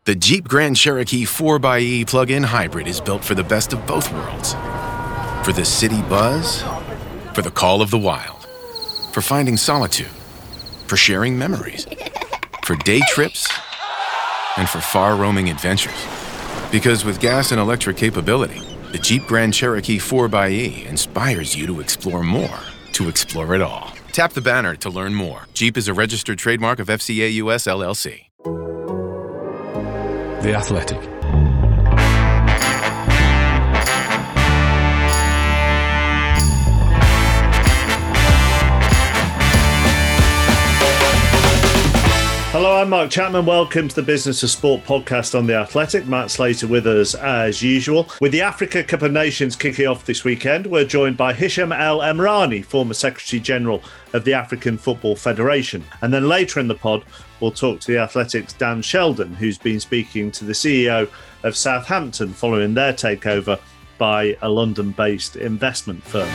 The Jeep Grand Cherokee 4xe plug-in hybrid is built for the best of both worlds. For the city buzz, for the call of the wild, for finding solitude, for sharing memories, for day trips, and for far-roaming adventures. Because with gas and electric capability, the Jeep Grand Cherokee 4xe inspires you to explore more, to explore it all. Tap the banner to learn more. Jeep is a registered trademark of FCA US LLC. The Athletic. Hello, I'm Mark Chapman. Welcome to the Business of Sport podcast on The Athletic. Matt Slater with us as usual. With the Africa Cup of Nations kicking off this weekend, we're joined by Hisham El Emrani, former Secretary General of the African Football Federation. And then later in the pod, we'll talk to The Athletic's Dan Sheldon, who's been speaking to the CEO of Southampton following their takeover by a London-based investment firm.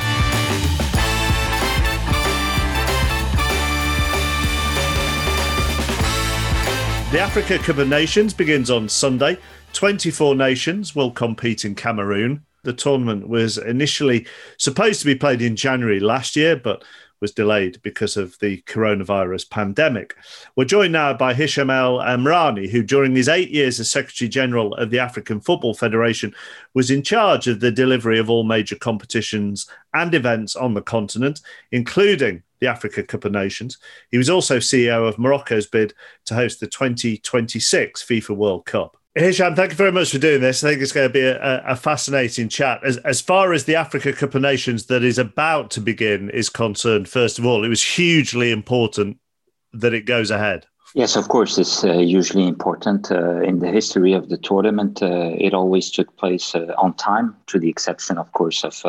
The Africa Cup of Nations begins on Sunday. 24 nations will compete in Cameroon. The tournament was initially supposed to be played in January last year, but was delayed because of the coronavirus pandemic. We're joined now by Hisham El Emrani, who during his 8 years as Secretary General of the African Football Federation was in charge of the delivery of all major competitions and events on the continent, including the Africa Cup of Nations. He was also CEO of Morocco's bid to host the 2026 FIFA World Cup. Hisham, thank you very much for doing this. I think it's going to be a fascinating chat. As far as the Africa Cup of Nations that is about to begin is concerned, first of all, it was hugely important that it goes ahead. Yes, of course, it's hugely important. In the history of the tournament, it always took place on time, to the exception, of course, of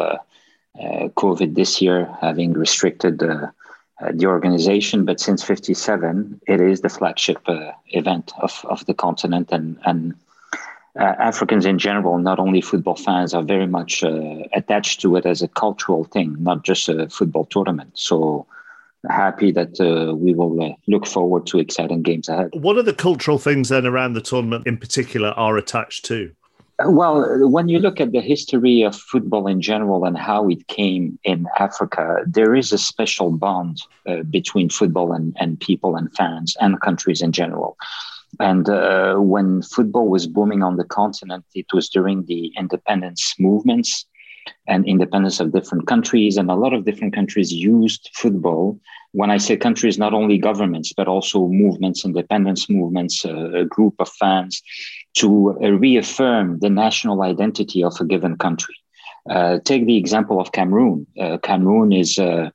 COVID this year, having restricted the organization. But since 1957, it is the flagship event of the continent. And Africans in general, not only football fans, are very much attached to it as a cultural thing, not just a football tournament. So happy that we will look forward to exciting games ahead. What are the cultural things then around the tournament in particular are attached to? Well, when you look at the history of football in general and how it came in Africa, there is a special bond between football and people and fans and countries in general. And when football was booming on the continent, it was during the independence movements and independence of different countries. And a lot of different countries used football. When I say countries, not only governments, but also movements, independence movements, a group of fans, to reaffirm the national identity of a given country. Take the example of Cameroon. Cameroon is a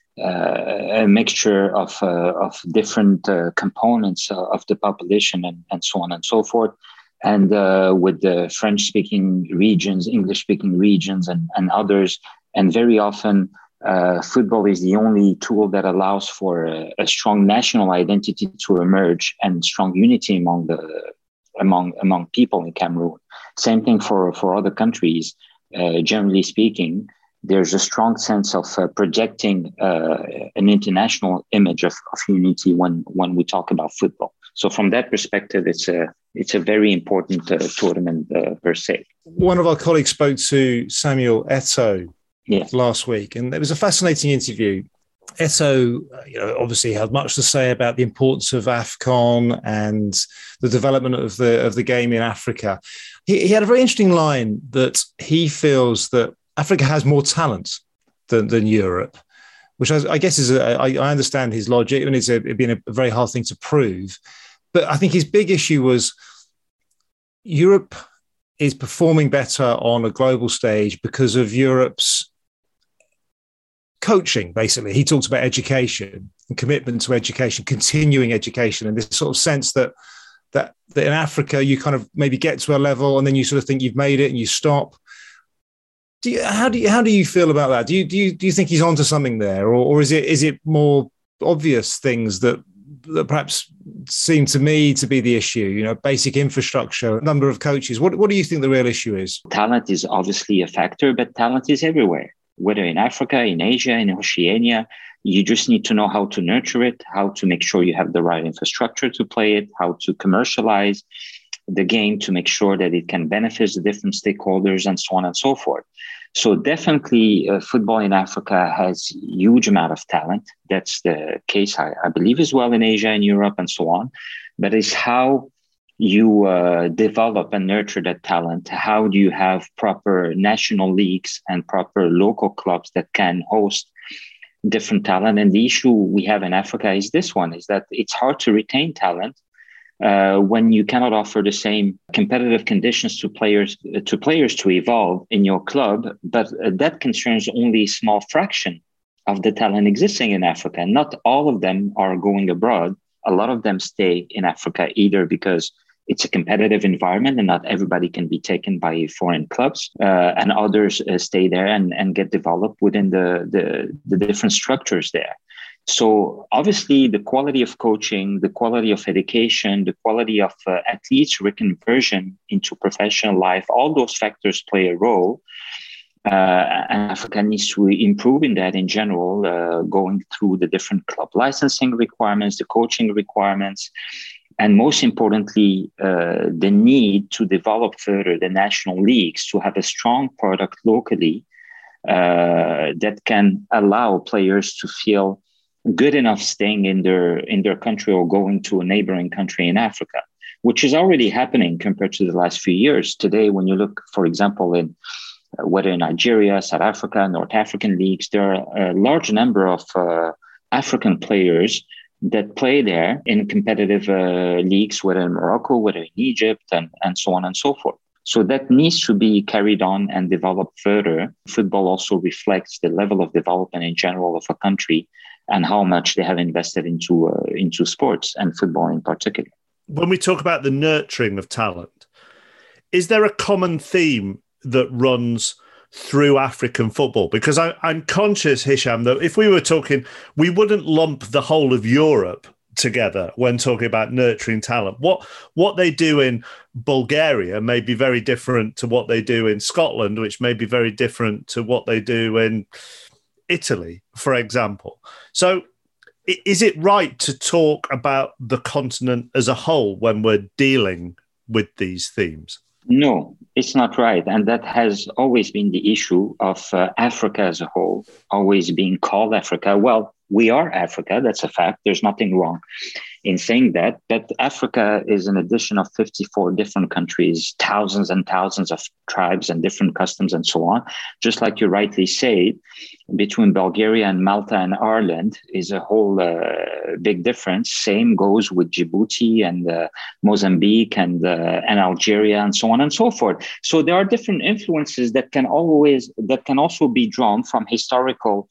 mixture of different components of the population and so on and so forth. And with the French-speaking regions, English-speaking regions and others. And very often, football is the only tool that allows for a strong national identity to emerge and strong unity among people in Cameroon. Same thing for other countries. Generally speaking, there's a strong sense of projecting an international image of unity when we talk about football. So from that perspective, it's a very important tournament per se. One of our colleagues spoke to Samuel Eto'o last week, and it was a fascinating interview. Eto'o, obviously had much to say about the importance of AFCON and the development of the game in Africa. He had a very interesting line that he feels that Africa has more talent than Europe, which I guess is I understand his logic, and it'd been a very hard thing to prove. But I think his big issue was Europe is performing better on a global stage because of Europe's coaching, basically. He talks about education and commitment to education, continuing education, and this sort of sense that in Africa you kind of maybe get to a level and then you sort of think you've made it and you stop. How do you feel about that? Do you think he's onto something there, or is it more obvious things that perhaps seem to me to be the issue? Basic infrastructure, number of coaches. What do you think the real issue is? Talent is obviously a factor, but talent is everywhere. Whether in Africa, in Asia, in Oceania, you just need to know how to nurture it, how to make sure you have the right infrastructure to play it, how to commercialize, the game to make sure that it can benefit the different stakeholders and so on and so forth. So definitely football in Africa has huge amount of talent. That's the case, I believe, as well in Asia and Europe and so on. But it's how you develop and nurture that talent. How do you have proper national leagues and proper local clubs that can host different talent? And the issue we have in Africa is this one, is that it's hard to retain talent when you cannot offer the same competitive conditions to players to evolve in your club. But that concerns only a small fraction of the talent existing in Africa. Not all of them are going abroad. A lot of them stay in Africa, either because it's a competitive environment and not everybody can be taken by foreign clubs, and others stay there and get developed within the different structures there. So obviously the quality of coaching, the quality of education, the quality of athletes' reconversion into professional life, all those factors play a role. And Africa needs to improve in that in general, going through the different club licensing requirements, the coaching requirements, and most importantly, the need to develop further the national leagues to have a strong product locally that can allow players to feel good enough staying in their country or going to a neighboring country in Africa, which is already happening compared to the last few years. Today, when you look, for example, in whether in Nigeria, South Africa, North African leagues, there are a large number of African players that play there in competitive leagues, whether in Morocco, whether in Egypt, and so on and so forth. So that needs to be carried on and developed further. Football also reflects the level of development in general of a country and how much they have invested into sports and football in particular. When we talk about the nurturing of talent, is there a common theme that runs through African football? Because I'm conscious, Hicham, that if we were talking, we wouldn't lump the whole of Europe together when talking about nurturing talent. What they do in Bulgaria may be very different to what they do in Scotland, which may be very different to what they do in Italy, for example. So is it right to talk about the continent as a whole when we're dealing with these themes? No, it's not right. And that has always been the issue of Africa as a whole, always being called Africa. Well, we are Africa. That's a fact. There's nothing wrong in saying that. But Africa is an addition of 54 different countries, thousands and thousands of tribes and different customs and so on. Just like you rightly say, between Bulgaria and Malta and Ireland is a whole big difference. Same goes with Djibouti and Mozambique and Algeria and so on and so forth. So there are different influences that can also be drawn from historical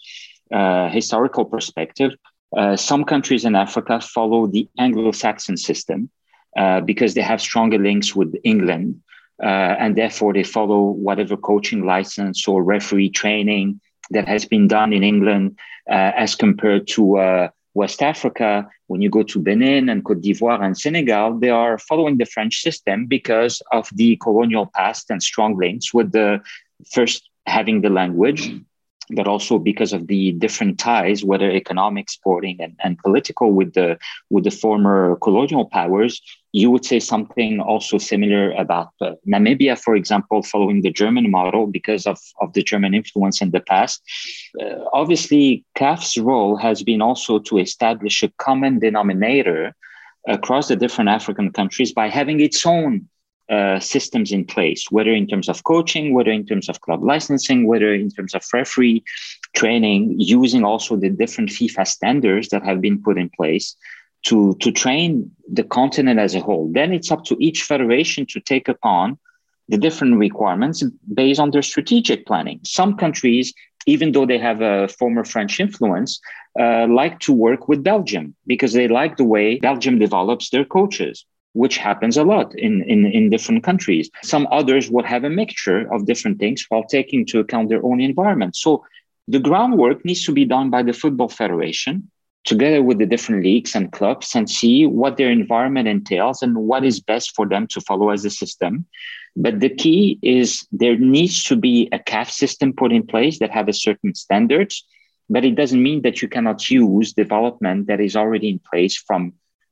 perspective. Some countries in Africa follow the Anglo-Saxon system because they have stronger links with England, and therefore they follow whatever coaching license or referee training that has been done in England, as compared to West Africa. When you go to Benin and Côte d'Ivoire and Senegal, they are following the French system because of the colonial past and strong links with the first having the language, but also because of the different ties, whether economic, sporting, and political with the former colonial powers. You would say something also similar about Namibia, for example, following the German model because of the German influence in the past. Obviously, CAF's role has been also to establish a common denominator across the different African countries by having its own systems in place, whether in terms of coaching, whether in terms of club licensing, whether in terms of referee training, using also the different FIFA standards that have been put in place to train the continent as a whole. Then it's up to each federation to take upon the different requirements based on their strategic planning. Some countries, even though they have a former French influence, like to work with Belgium because they like the way Belgium develops their coaches, which happens a lot in different countries. Some others will have a mixture of different things while taking into account their own environment. So the groundwork needs to be done by the Football Federation together with the different leagues and clubs and see what their environment entails and what is best for them to follow as a system. But the key is there needs to be a CAF system put in place that have a certain standards, but it doesn't mean that you cannot use development that is already in place from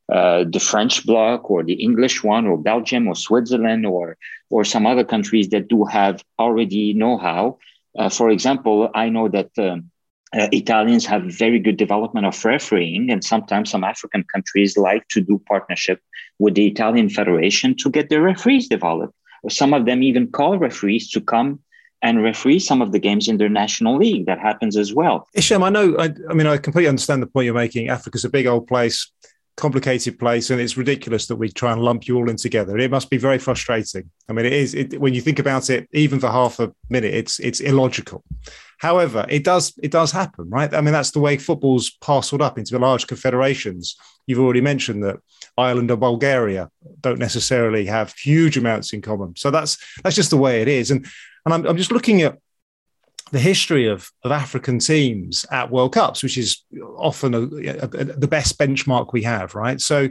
the French bloc or the English one or Belgium or Switzerland or some other countries that do have already know-how. For example, I know that Italians have very good development of refereeing, and sometimes some African countries like to do partnership with the Italian Federation to get their referees developed. Some of them even call referees to come and referee some of the games in their national league. That happens as well. Isham, I completely understand the point you're making. Africa's a big old place, complicated place, and it's ridiculous that we try and lump you all in together. It must be very frustrating. I mean, it is. When you think about it, even for half a minute, it's illogical. However, it does happen, right? I mean, that's the way football's parceled up into large confederations. You've already mentioned that Ireland or Bulgaria don't necessarily have huge amounts in common. So that's just the way it is. And I'm just looking at the history of African teams at World Cups, which is often the best benchmark we have, right? So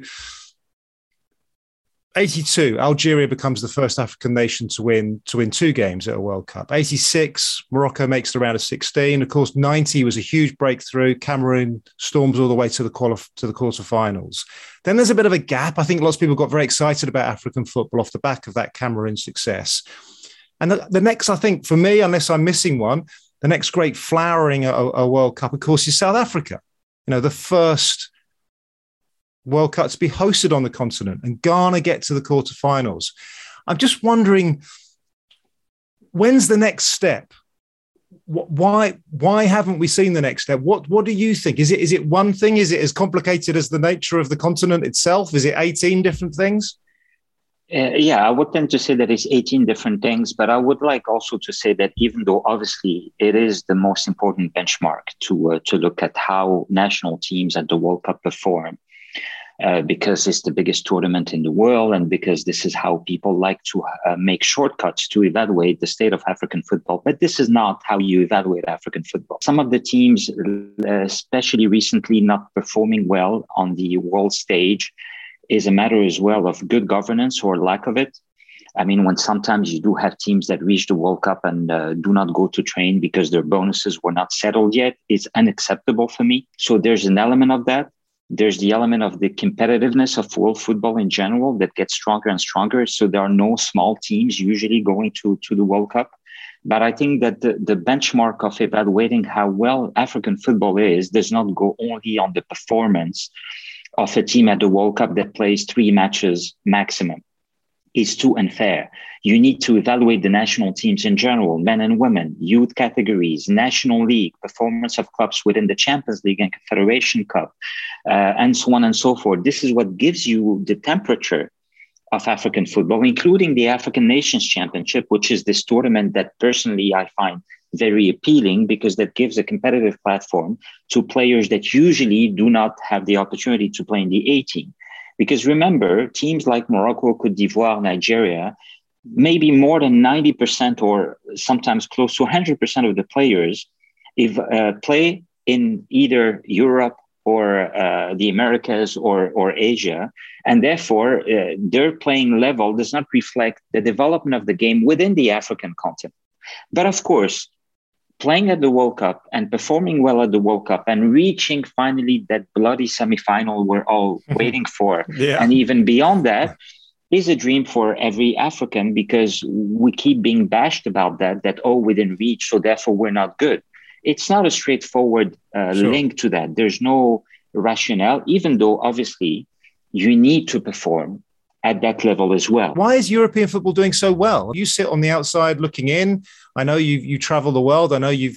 82, Algeria becomes the first African nation to win 2 games at a World Cup. 86, Morocco makes the round of 16. Of course, 90 was a huge breakthrough. Cameroon storms all the way to the quarterfinals. Then there's a bit of a gap. I think lots of people got very excited about African football off the back of that Cameroon success. And the next, I think, for me, unless I'm missing one, the next great flowering at a World Cup, of course, is South Africa. You know, the first World Cup to be hosted on the continent, and Ghana get to the quarterfinals. I'm just wondering, when's the next step? Why haven't we seen the next step? What do you think? Is it one thing? Is it as complicated as the nature of the continent itself? Is it 18 different things? Yeah, I would tend to say that it's 18 different things, but I would like also to say that even though obviously it is the most important benchmark to look at how national teams at the World Cup perform, because it's the biggest tournament in the world, and because this is how people like to make shortcuts to evaluate the state of African football. But this is not how you evaluate African football. Some of the teams, especially recently, not performing well on the world stage is a matter as well of good governance or lack of it. I mean, when sometimes you do have teams that reach the World Cup and do not go to train because their bonuses were not settled yet, it's unacceptable for me. So there's an element of that. There's the element of the competitiveness of world football in general that gets stronger and stronger. So there are no small teams usually going to the World Cup. But I think that the benchmark of evaluating how well African football is does not go only on the performance of a team at the World Cup that plays 3 matches maximum. Is too unfair. You need to evaluate the national teams in general, men and women, youth categories, national league, performance of clubs within the Champions League and Confederation Cup, and so on and so forth. This is what gives you the temperature of African football, including the African Nations Championship, which is this tournament that personally I find very appealing because that gives a competitive platform to players that usually do not have the opportunity to play in the A-team. Because remember, teams like Morocco, Cote d'Ivoire, Nigeria, maybe more than 90% or sometimes close to 100% of the players play in either Europe or the Americas or Asia. And therefore, their playing level does not reflect the development of the game within the African continent. But of course, playing at the World Cup and performing well at the World Cup and reaching finally that bloody semifinal we're all waiting for, and even beyond that, is a dream for every African, because we keep being bashed about that, we didn't reach, so therefore we're not good. It's not a straightforward link to that. There's no rationale, even though obviously you need to perform at that level as well. Why is European football doing so well? You sit on the outside looking in. I know you travel the world. I know you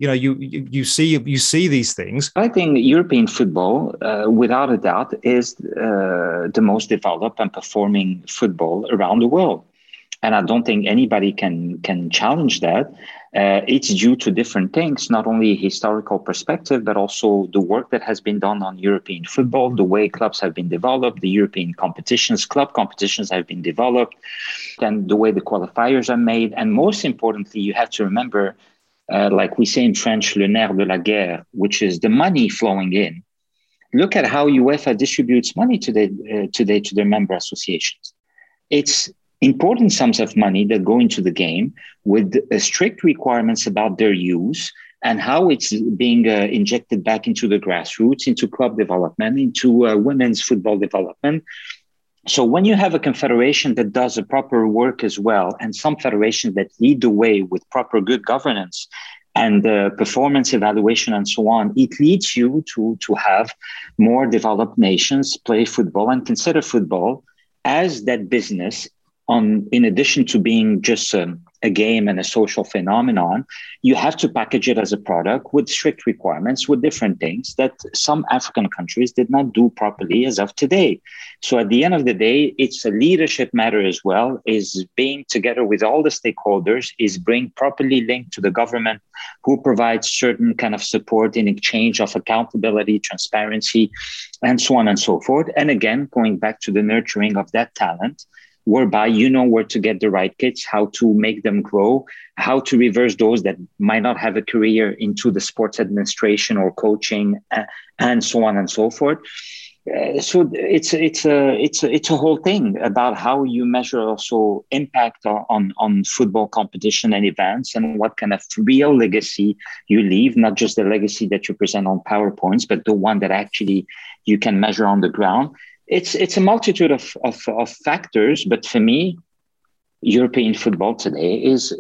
see these things. I think European football, without a doubt, is the most developed and performing football around the world. And I don't think anybody can challenge that. It's due to different things, not only historical perspective, but also the work that has been done on European football, the way clubs have been developed, the European competitions, club competitions have been developed, and the way the qualifiers are made. And most importantly, you have to remember, like we say in French, le nerf de la guerre, which is the money flowing in. Look at how UEFA distributes money today to their member associations. It's important sums of money that go into the game with strict requirements about their use, and how it's being injected back into the grassroots, into club development, into women's football development. So when you have a confederation that does a proper work as well, and some federations that lead the way with proper good governance and performance evaluation and so on, it leads you to have more developed nations play football and consider football as that business in addition to being just a game and a social phenomenon. You have to package it as a product with strict requirements, with different things that some African countries did not do properly as of today. So at the end of the day, it's a leadership matter as well, is being together with all the stakeholders, is being properly linked to the government who provides certain kind of support in exchange of accountability, transparency, and so on and so forth. And again, going back to the nurturing of that talent, whereby you know where to get the right kids, how to make them grow, how to reverse those that might not have a career into the sports administration or coaching, and so on and so forth. So it's a whole thing about how you measure also impact on football competition and events, and what kind of real legacy you leave, not just the legacy that you present on PowerPoints, but the one that actually you can measure on the ground. It's a multitude of factors, but for me, European football today is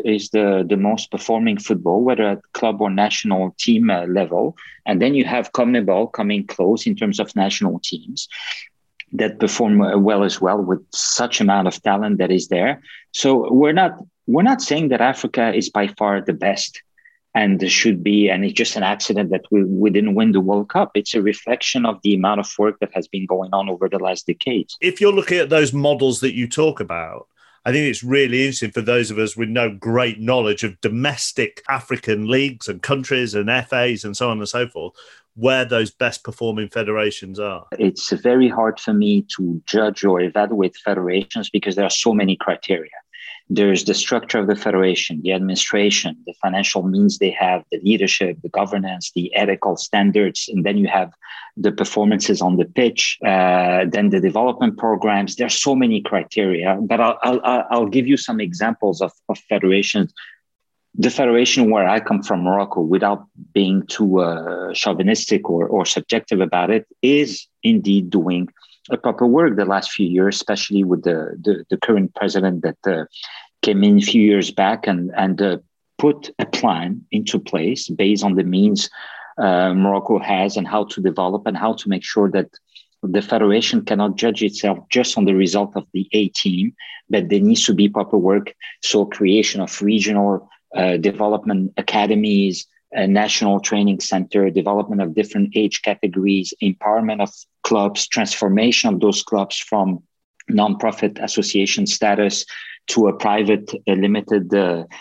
the most performing football, whether at club or national team level. And then you have CONMEBOL coming close in terms of national teams that perform well as well, with such amount of talent that is there. So we're not saying that Africa is by far the best. And should be, and it's just an accident that we didn't win the World Cup. It's a reflection of the amount of work that has been going on over the last decades. If you're looking at those models that you talk about, I think it's really interesting for those of us with no great knowledge of domestic African leagues and countries and FAs and so on and so forth, where those best performing federations are. It's very hard for me to judge or evaluate federations because there are so many criteria. There's the structure of the federation, the administration, the financial means they have, the leadership, the governance, the ethical standards, and then you have the performances on the pitch, then the development programs. There's so many criteria, but I'll give you some examples of federations. The federation where I come from, Morocco, without being too chauvinistic or subjective about it, is indeed doing a proper work the last few years, especially with the current president that came in a few years back and put a plan into place based on the means Morocco has and how to develop and how to make sure that the federation cannot judge itself just on the result of the A team, but there needs to be proper work. So creation of regional development academies, a national training center, development of different age categories, empowerment of clubs, transformation of those clubs from non-profit association status to a private limited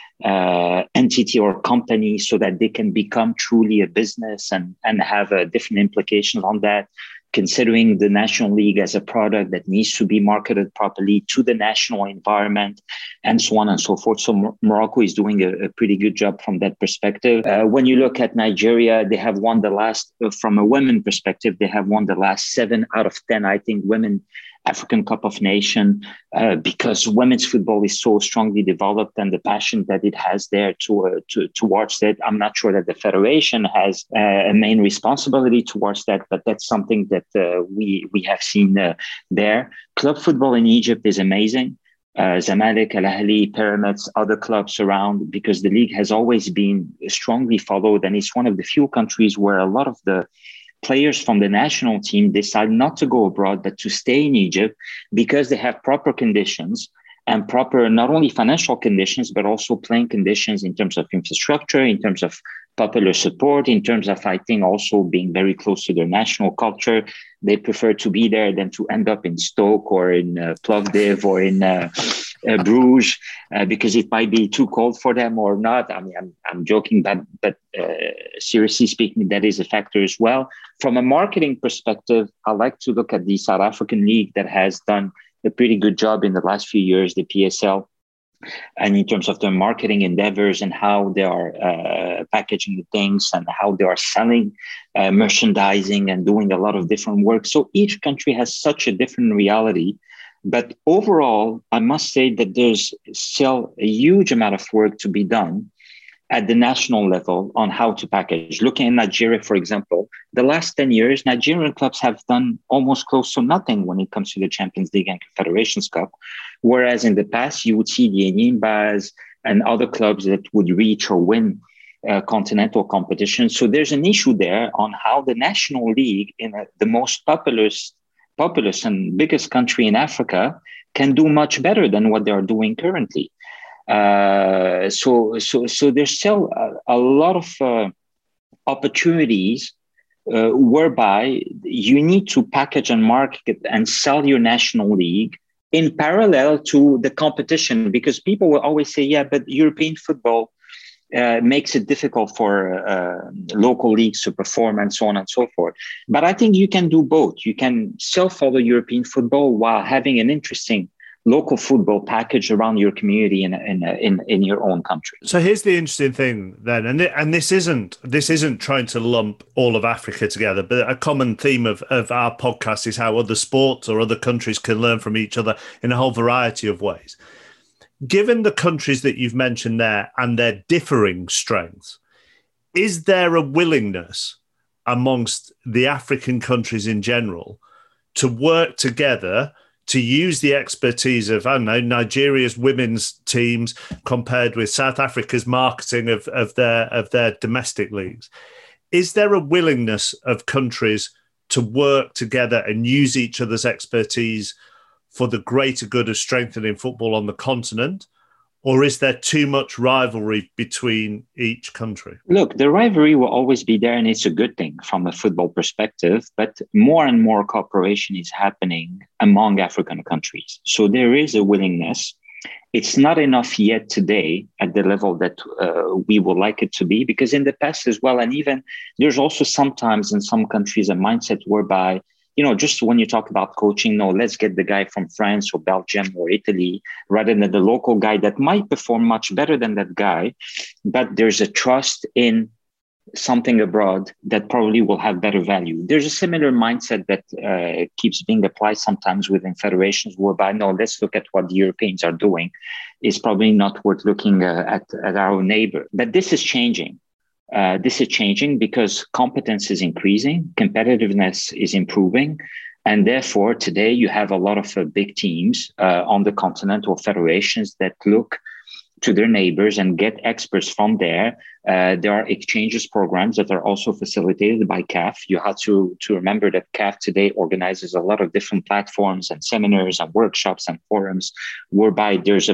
entity or company so that they can become truly a business and have different implications on that. Considering the National League as a product that needs to be marketed properly to the national environment, and so on and so forth. So Morocco is doing a pretty good job from that perspective. When you look at Nigeria, they have won the last, from a women perspective, they have won the last 7 out of 10, I think, women African Cup of Nations, because women's football is so strongly developed and the passion that it has there towards that. I'm not sure that the federation has a main responsibility towards that, but that's something that we have seen there. Club football in Egypt is amazing. Zamalek, Al Ahly, Pyramids, other clubs around, because the league has always been strongly followed, and it's one of the few countries where a lot of the players from the national team decide not to go abroad, but to stay in Egypt because they have proper conditions and proper, not only financial conditions, but also playing conditions in terms of infrastructure, in terms of popular support, in terms of, I think, also being very close to their national culture. They prefer to be there than to end up in Stoke or in Plovdiv or in Bruges because it might be too cold for them or not. I mean, I'm joking, but seriously speaking, that is a factor as well. From a marketing perspective, I like to look at the South African League that has done a pretty good job in the last few years, the PSL, and in terms of their marketing endeavors and how they are packaging the things and how they are selling merchandising and doing a lot of different work. So each country has such a different reality. But overall, I must say that there's still a huge amount of work to be done. at the national level on how to package. Looking at Nigeria, for example, the last 10 years, Nigerian clubs have done almost close to nothing when it comes to the Champions League and Confederations Cup. Whereas in the past, you would see the Enyimba's and other clubs that would reach or win continental competition. So there's an issue there on how the national league in the most populous and biggest country in Africa can do much better than what they are doing currently. So there's still a lot of opportunities whereby you need to package and market and sell your national league in parallel to the competition, because people will always say, yeah, but European football makes it difficult for local leagues to perform and so on and so forth. But I think you can do both. You can still follow European football while having an interesting local football package around your community in your own country. So here's the interesting thing then, and this isn't trying to lump all of Africa together, but a common theme of our podcast is how other sports or other countries can learn from each other in a whole variety of ways. Given the countries that you've mentioned there and their differing strengths, is there a willingness amongst the African countries in general to work together to use the expertise of, I don't know, Nigeria's women's teams compared with South Africa's marketing of their domestic leagues? Is there a willingness of countries to work together and use each other's expertise for the greater good of strengthening football on the continent? Or is there too much rivalry between each country? Look, the rivalry will always be there, and it's a good thing from a football perspective, but more and more cooperation is happening among African countries. So there is a willingness. It's not enough yet today at the level that we would like it to be, because in the past as well, and even there's also sometimes in some countries a mindset whereby, you know, just when you talk about coaching, no, let's get the guy from France or Belgium or Italy rather than the local guy that might perform much better than that guy. But there's a trust in something abroad that probably will have better value. There's a similar mindset that keeps being applied sometimes within federations whereby, no, let's look at what the Europeans are doing. It's probably not worth looking at our neighbor. But this is changing. This is changing because competence is increasing, competitiveness is improving, and therefore today you have a lot of big teams on the continent or federations that look to their neighbors and get experts from there. There are exchanges programs that are also facilitated by CAF. You have to remember that CAF today organizes a lot of different platforms and seminars and workshops and forums whereby there's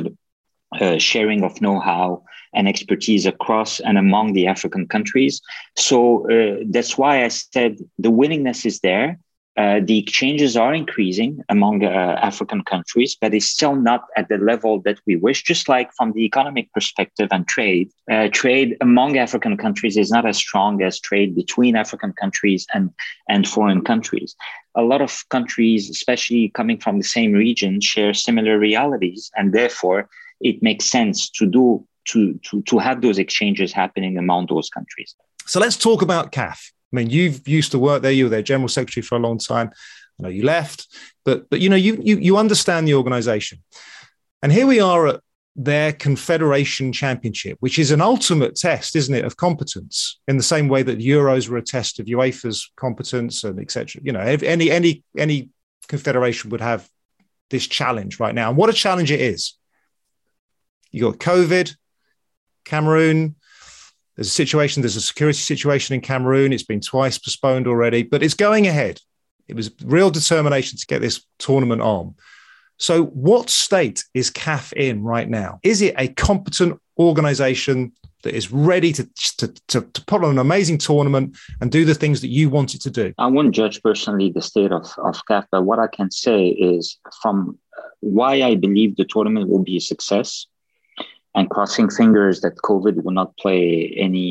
a sharing of know-how and expertise across and among the African countries. So that's why I said the willingness is there. The exchanges are increasing among African countries, but it's still not at the level that we wish. Just like from the economic perspective and trade among African countries is not as strong as trade between African countries and foreign countries. A lot of countries, especially coming from the same region, share similar realities, and therefore it makes sense to have those exchanges happening among those countries. So let's talk about CAF. I mean, you've used to work there. You were their general secretary for a long time. I know you left, but you know, you understand the organization. And here we are at their Confederation Championship, which is an ultimate test, isn't it, of competence, in the same way that Euros were a test of UEFA's competence and et cetera. You know, any confederation would have this challenge right now. And what a challenge it is. You got COVID, Cameroon. There's a security situation in Cameroon. It's been twice postponed already, but it's going ahead. It was real determination to get this tournament on. So what state is CAF in right now? Is it a competent organization that is ready to put on an amazing tournament and do the things that you want it to do? I wouldn't judge personally the state of CAF, but what I can say is from why I believe the tournament will be a success, and crossing fingers that COVID will not play any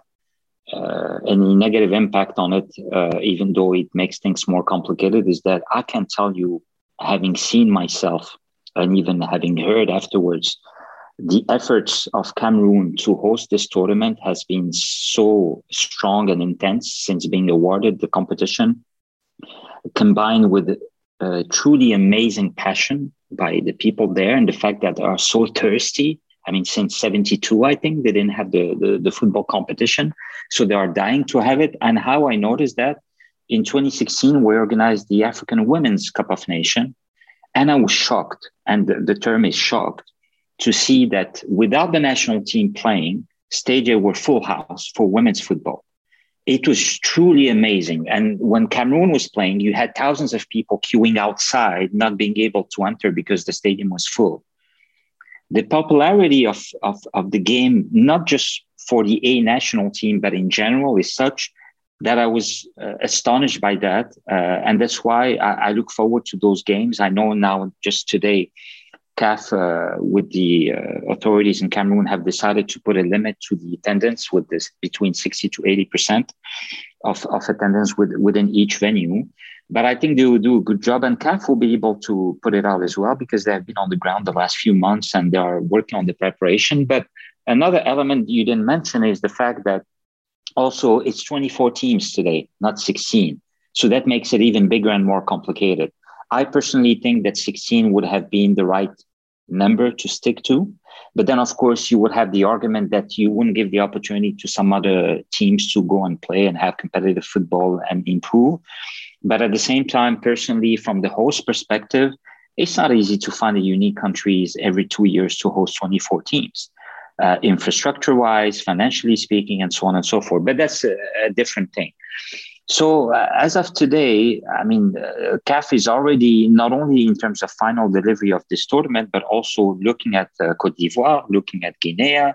negative impact on it, even though it makes things more complicated, is that I can tell you, having seen myself and even having heard afterwards, the efforts of Cameroon to host this tournament has been so strong and intense since being awarded the competition, combined with truly amazing passion by the people there and the fact that they are so thirsty since 72, I think they didn't have the football competition. So they are dying to have it. And how I noticed that, in 2016, we organized the African Women's Cup of Nations. And I was shocked, and the term is shocked, to see that without the national team playing, stadia were full house for women's football. It was truly amazing. And when Cameroon was playing, you had thousands of people queuing outside, not being able to enter because the stadium was full. The popularity of the game, not just for the A national team, but in general, is such that I was astonished by that. And that's why I look forward to those games. I know now, just today, CAF with the authorities in Cameroon have decided to put a limit to the attendance with this between 60 to 80% of attendance within each venue. But I think they will do a good job, and CAF will be able to put it out as well, because they have been on the ground the last few months and they are working on the preparation. But another element you didn't mention is the fact that also it's 24 teams today, not 16. So that makes it even bigger and more complicated. I personally think that 16 would have been the right number to stick to. But then, of course, you would have the argument that you wouldn't give the opportunity to some other teams to go and play and have competitive football and improve. But at the same time, personally, from the host perspective, it's not easy to find a unique countries every 2 years to host 24 teams, infrastructure-wise, financially speaking, and so on and so forth. But that's a different thing. So as of today, CAF is already not only in terms of final delivery of this tournament, but also looking at Côte d'Ivoire, looking at Guinea.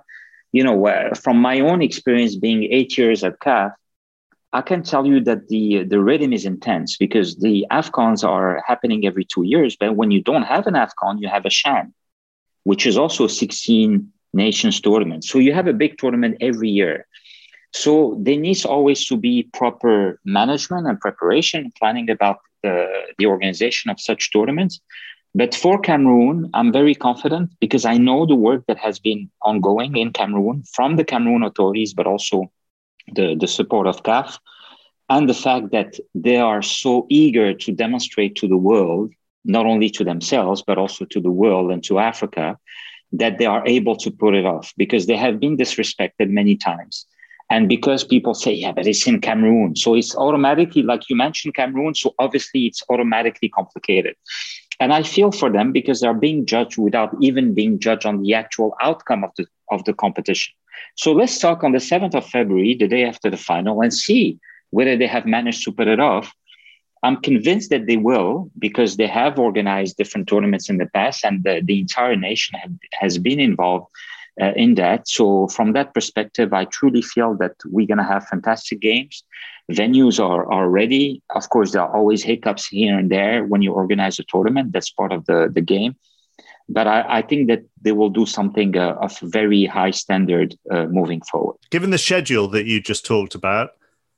From my own experience being 8 years at CAF, I can tell you that the rhythm is intense, because the AFCONs are happening every 2 years. But when you don't have an AFCON, you have a CHAN, which is also 16 nations tournament. So you have a big tournament every year. So there needs always to be proper management and preparation, planning about the organization of such tournaments. But for Cameroon, I'm very confident, because I know the work that has been ongoing in Cameroon from the Cameroon authorities, but also the support of CAF, and the fact that they are so eager to demonstrate to the world, not only to themselves, but also to the world and to Africa, that they are able to put it off, because they have been disrespected many times. And because people say, yeah, but it's in Cameroon. So it's automatically, like you mentioned, Cameroon. So obviously it's automatically complicated. And I feel for them, because they're being judged without even being judged on the actual outcome of the competition. So let's talk on the 7th of February, the day after the final, and see whether they have managed to put it off. I'm convinced that they will, because they have organized different tournaments in the past, and the entire nation has been involved in that. So from that perspective, I truly feel that we're going to have fantastic games. Venues are ready. Of course, there are always hiccups here and there when you organize a tournament. That's part of the game. But I think that they will do something of very high standard moving forward. Given the schedule that you just talked about,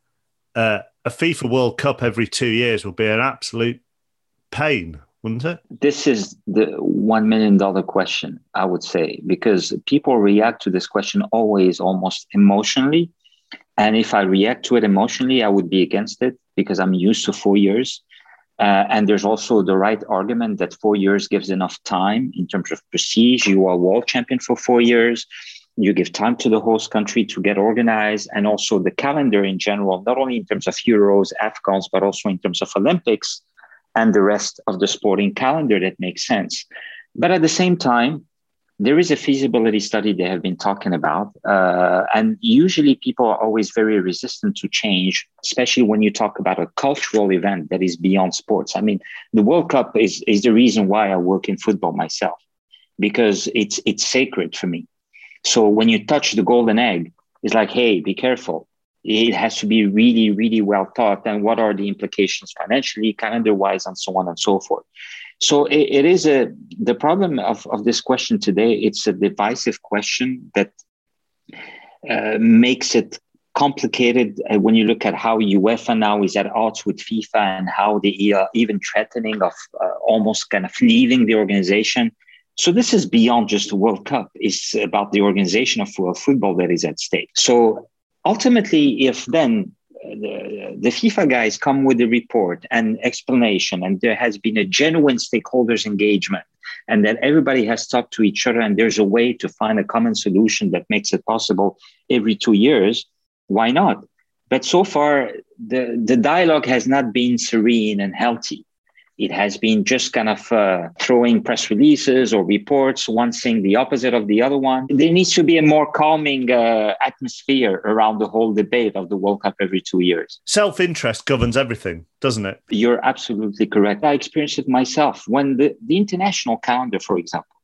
a FIFA World Cup every 2 years will be an absolute pain, wouldn't it? This is the $1 million question, I would say, because people react to this question always almost emotionally. And if I react to it emotionally, I would be against it, because I'm used to 4 years. And there's also the right argument that 4 years gives enough time in terms of prestige. You are world champion for 4 years. You give time to the host country to get organized, and also the calendar in general, not only in terms of Euros, AFCONs, but also in terms of Olympics and the rest of the sporting calendar that makes sense. But at the same time, there is a feasibility study they have been talking about. And usually people are always very resistant to change, especially when you talk about a cultural event that is beyond sports. The World Cup is the reason why I work in football myself, because it's sacred for me. So when you touch the golden egg, it's like, hey, be careful. It has to be really, really well thought. And what are the implications financially, calendar-wise, and so on and so forth. So it is the problem of this question today. It's a divisive question that makes it complicated when you look at how UEFA now is at odds with FIFA, and how they are even threatening of almost kind of leaving the organization. So this is beyond just the World Cup. It's about the organization of world football that is at stake. So ultimately, if then the FIFA guys come with a report and explanation, and there has been a genuine stakeholders engagement, and that everybody has talked to each other, and there's a way to find a common solution that makes it possible every 2 years, why not? But so far, the dialogue has not been serene and healthy. It has been just kind of throwing press releases or reports, one saying the opposite of the other one. There needs to be a more calming atmosphere around the whole debate of the World Cup every 2 years. Self-interest governs everything, doesn't it? You're absolutely correct. I experienced it myself. When the international calendar, for example,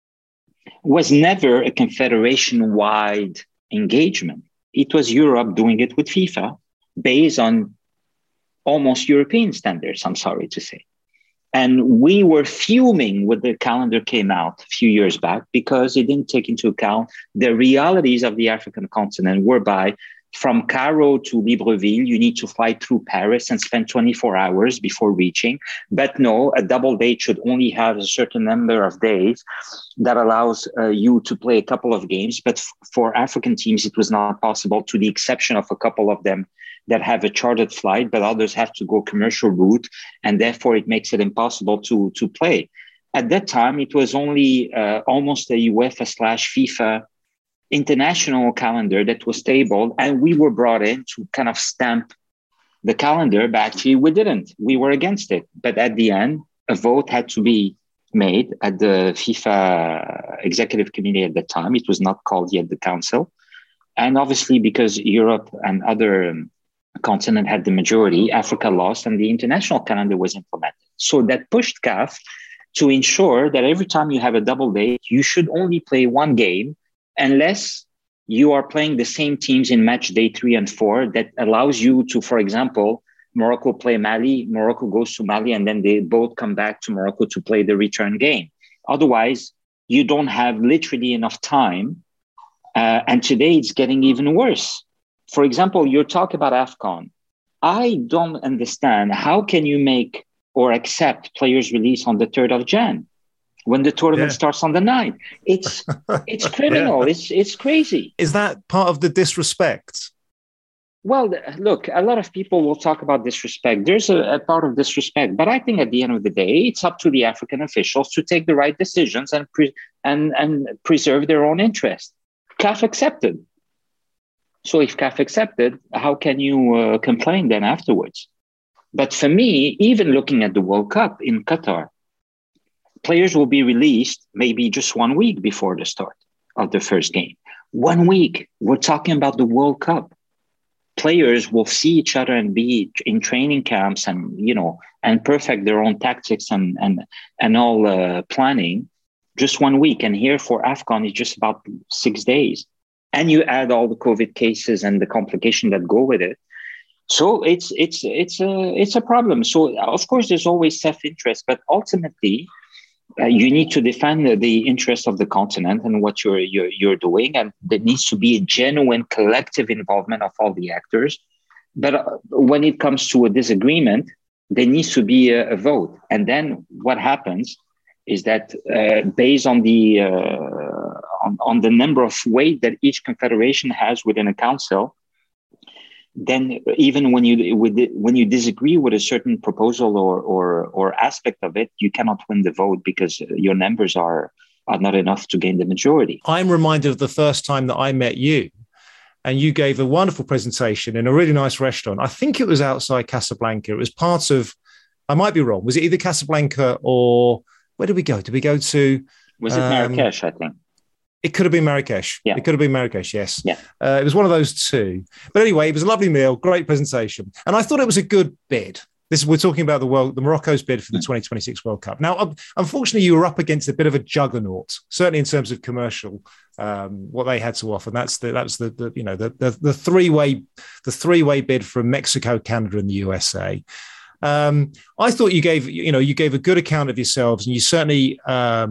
was never a confederation-wide engagement. It was Europe doing it with FIFA based on almost European standards, I'm sorry to say. And we were fuming when the calendar came out a few years back because it didn't take into account the realities of the African continent, whereby from Cairo to Libreville, you need to fly through Paris and spend 24 hours before reaching. But no, a double date should only have a certain number of days that allows you to play a couple of games. But for African teams, it was not possible, to the exception of a couple of them that have a chartered flight, but others have to go commercial route, and therefore it makes it impossible to play. At that time, it was only almost a UEFA/FIFA international calendar that was tabled, and we were brought in to kind of stamp the calendar, but actually we didn't. We were against it. But at the end, a vote had to be made at the FIFA executive committee at that time. It was not called yet the council. And obviously, because Europe and other continent had the majority, Africa lost, and the international calendar was implemented. So that pushed CAF to ensure that every time you have a double date, you should only play one game unless you are playing the same teams in match day 3 and 4. That allows you to, for example, Morocco play Mali, Morocco goes to Mali, and then they both come back to Morocco to play the return game. Otherwise, you don't have literally enough time. And today it's getting even worse. For example, you talk about AFCON. I don't understand, how can you make or accept players' release on the 3rd of Jan when the tournament starts on the 9th? It's criminal. It's crazy. Is that part of the disrespect? Well, look, a lot of people will talk about disrespect. There's a part of disrespect, but I think at the end of the day, it's up to the African officials to take the right decisions and preserve their own interest. CAF accepted. So if CAF accepted, how can you complain then afterwards? But for me, even looking at the World Cup in Qatar, players will be released maybe just 1 week before the start of the first game. 1 week. We're talking about the World Cup. Players will see each other and be in training camps and, and perfect their own tactics and all planning just 1 week. And here for AFCON, it's just about 6 days. And you add all the COVID cases and the complications that go with it. So it's a problem. So of course, there's always self-interest, but ultimately, you need to defend the interests of the continent and what you're doing, and there needs to be a genuine collective involvement of all the actors. But when it comes to a disagreement, there needs to be a vote, and then what happens is that based on the on the number of weight that each confederation has within a council, then even when you disagree with a certain proposal or aspect of it, you cannot win the vote because your numbers are not enough to gain the majority. I'm reminded of the first time that I met you, and you gave a wonderful presentation in a really nice restaurant. I think it was outside Casablanca. It was part of, I might be wrong, was it either Casablanca or, where did we go? Did we go to... Was it Marrakesh, I think? It could have been Marrakesh. Yeah. It could have been Marrakesh, yes. Yeah. It was one of those two. But anyway, it was a lovely meal, great presentation. And I thought it was a good bid. We're talking about the Morocco's bid for the 2026 World Cup. Now, unfortunately, you were up against a bit of a juggernaut, certainly in terms of commercial, what they had to offer. And that was the three-way bid from Mexico, Canada, and the USA. I thought you gave a good account of yourselves, and you certainly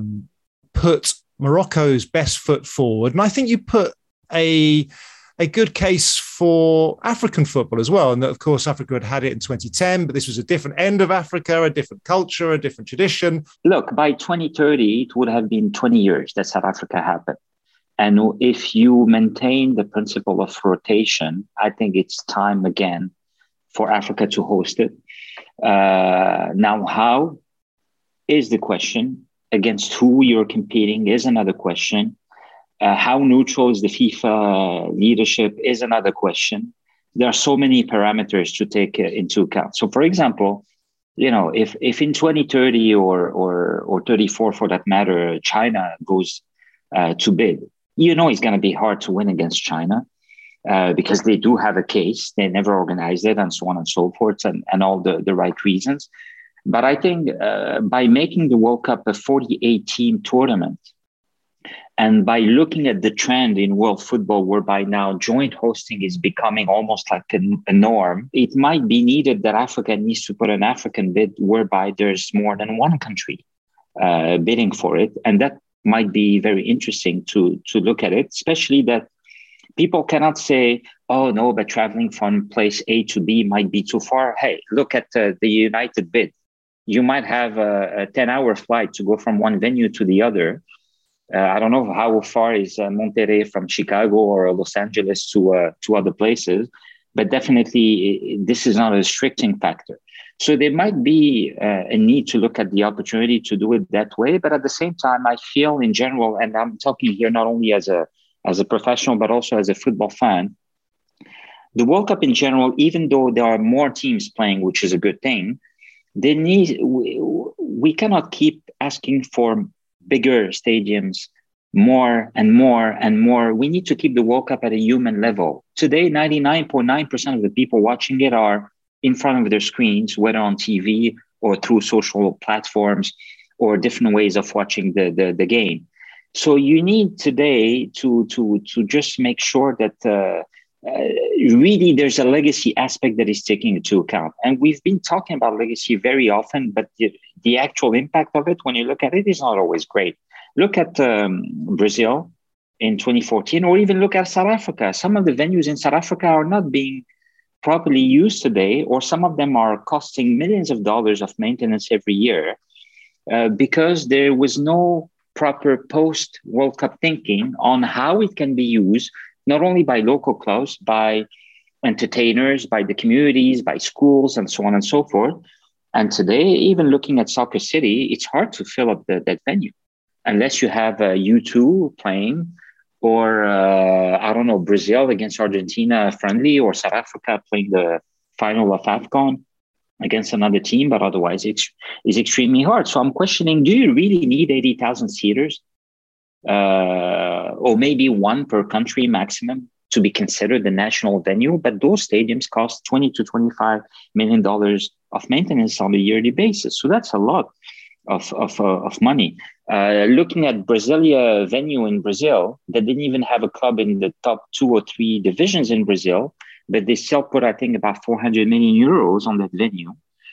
put Morocco's best foot forward. And I think you put a good case for African football as well. And that, of course, Africa had it in 2010, but this was a different end of Africa, a different culture, a different tradition. Look, by 2030, it would have been 20 years that South Africa happened. And if you maintain the principle of rotation, I think it's time again for Africa to host it. Now, how is the question. Against who you're competing is another question. How neutral is the FIFA leadership is another question. There are so many parameters to take into account. So, for example, if in 2030 or 34 for that matter, China goes to bid, it's going to be hard to win against China because they do have a case. They never organized it and so on and so forth and all the right reasons. But I think by making the World Cup a 48-team tournament, and by looking at the trend in world football, whereby now joint hosting is becoming almost like a norm, it might be needed that Africa needs to put an African bid whereby there's more than one country bidding for it. And that might be very interesting to look at it, especially that people cannot say, oh, no, but traveling from place A to B might be too far. Hey, look at the United bid. You might have a 10-hour flight to go from one venue to the other. I don't know how far is Monterrey from Chicago or Los Angeles to other places, but definitely this is not a restricting factor. So there might be a need to look at the opportunity to do it that way. But at the same time, I feel in general, and I'm talking here not only as a professional, but also as a football fan, the World Cup in general, even though there are more teams playing, which is a good thing, we cannot keep asking for bigger stadiums, more and more and more. We need to keep the World Cup at a human level. Today, 99.9% of the people watching it are in front of their screens, whether on TV or through social platforms or different ways of watching the game. So you need today to just make sure that really there's a legacy aspect that is taken into account. And we've been talking about legacy very often, but the actual impact of it, when you look at it, is not always great. Look at Brazil in 2014, or even look at South Africa. Some of the venues in South Africa are not being properly used today, or some of them are costing millions of dollars of maintenance every year because there was no proper post-World Cup thinking on how it can be used, not only by local clubs, by entertainers, by the communities, by schools, and so on and so forth. And today, even looking at Soccer City, it's hard to fill up that venue unless you have U2 playing, or I don't know, Brazil against Argentina friendly, or South Africa playing the final of AFCON against another team. But otherwise, it's extremely hard. So I'm questioning, do you really need 80,000 seaters? Or maybe one per country maximum to be considered the national venue. But those stadiums cost $20 to $25 million of maintenance on a yearly basis. So that's a lot of money. Looking at Brasilia venue in Brazil, they didn't even have a club in the top 2 or 3 divisions in Brazil, but they still put, I think, about 400 million euros on that venue.